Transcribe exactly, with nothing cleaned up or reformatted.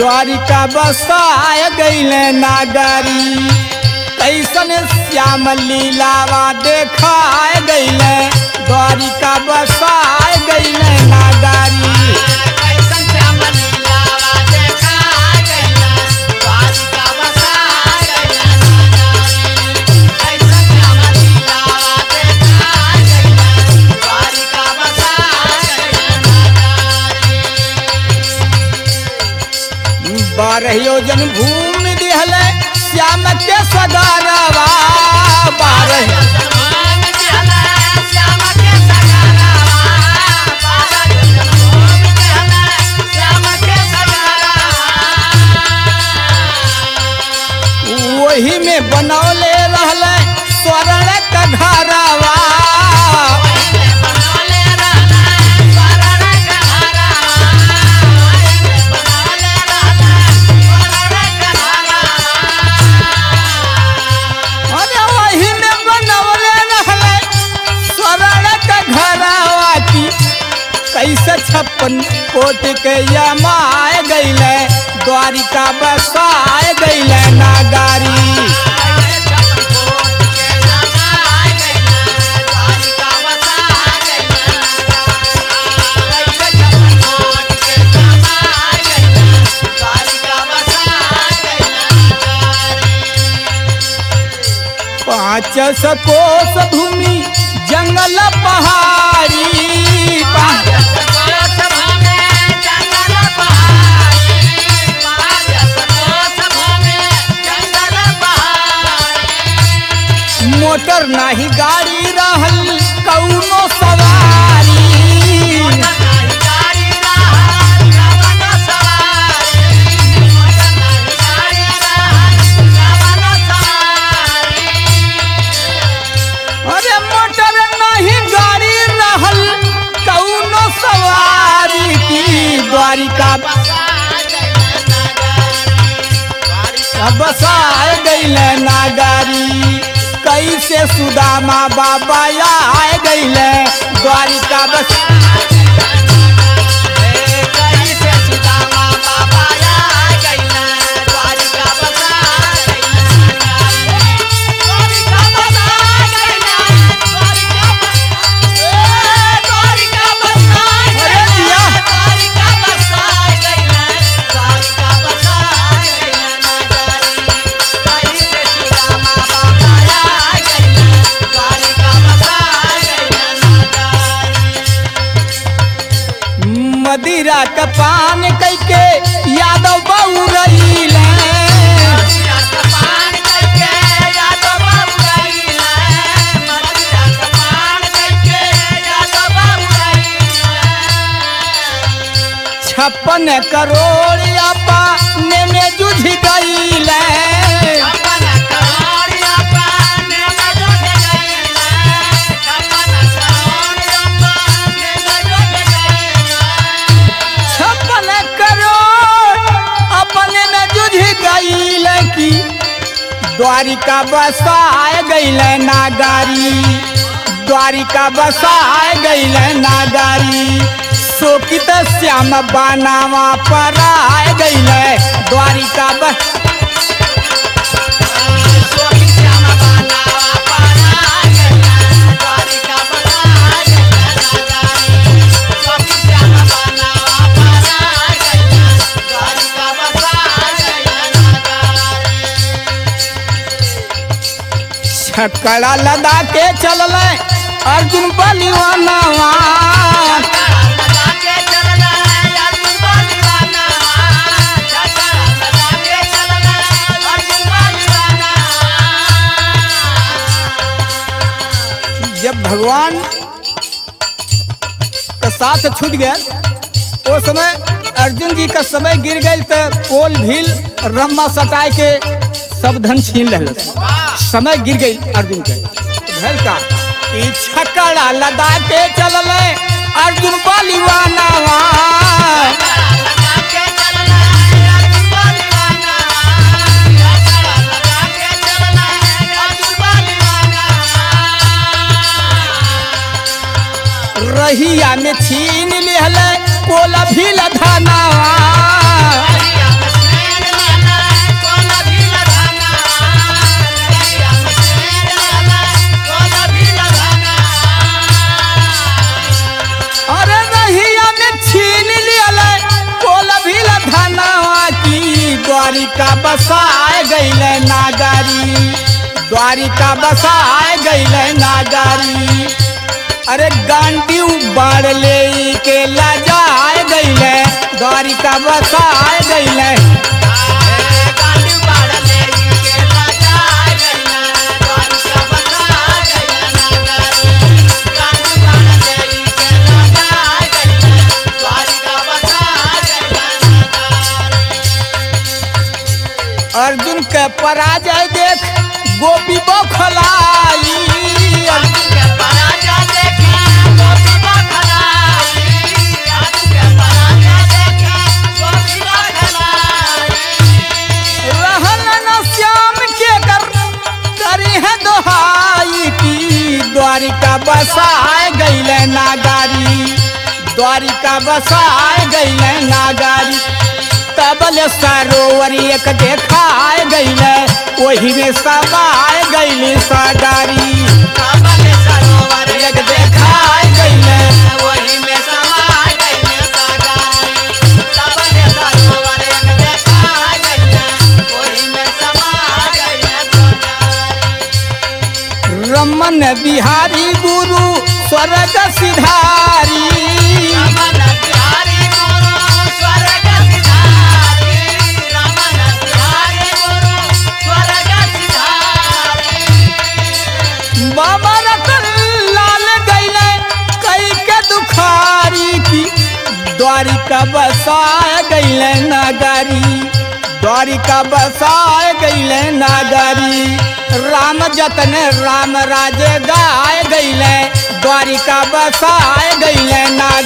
द्वारिका बसाए गईले नागरी कैसन श्याम लीलावा देखाए गईले द्वारिका बसाए गईले नागरी बारह योजन भूमि दिहले श्याम के सगारवा बारह वही में बनौले रहले स्वर्ण का घरवा कैसे छप्पन कोट के यमाए गईले द्वारिका बसाए गईले नागरी पाँच सकोस भूमि जंगल पहाड़ी मोटर नाही गाड़ी रहल कौनो सवारी अरे मोटर नहीं गाड़ी रहल कौनो सवारी की द्वारिका बसाए गईले नागरी कैसे सुदामा बाबा आए गईले द्वारिका बस कैसे सुदामा बाबा आए गईले द्वारिका मदिरा का पान कैके यादव बहु रहीले छप्पन करोड़ पाने में जुझ गईले द्वारिका बसाए गईले नागरी द्वारिका बसाए गईले नागरी शोकित श्याम बनावा पर आए गईले द्वारिका बस छकड़ा लदा के चलल अर्जुन बलिवानवा जब भगवान का साथ छूट गया वो समय अर्जुन जी का समय गिर गए तो पोल भील रम्मा सटाए के सब धन छीन ले समय गिर गई अर्जुन के घर का छकड़ा लदा के चलल अर्जुन बलिवानवा रहिया में छीन लिहल कोला भी लधानावा द्वारिका बसाए गईले नागारी, द्वारिका बसाए गईले नागारी। अरे गांडी बाढ़ ले के लजाए गईले द्वारिका बसाए गईले। अर्जुन के पराजय देख गोपी बौखलाई, अर्जुन के पराजय देखी गोपी बौखलाई, अर्जुन के पराजय देखी गोपी बौखलाई। रहन न श्याम के कर करी है दोहाई की, द्वारिका बसाए गईले नागारी, द्वारिका बसाए गईले नागारी। तबल सरोवर एक देखाए गईले वही में समाए गईली सागारी, तबल सरोवर एक देखाए गईले वही में समाए गईले सागारी, तबल सरोवर एक देखाए गईले वही में समाए गईले सागारी। रमन बिहारी गुरु स्वर्ग सिधारी, रमन बिहारी गुरु स्वर्ग सिधारी, रमन बिहारी गुरु स्वर्ग सिधारी। बाबा रतन लाल गईले कई के दुखारी की, द्वारिका बसाए गईले नागारी, द्वारिका बसाए गईले नागारी। राम जतन राम राज गाए गईले द्वारिका बसाए गईले नागारी।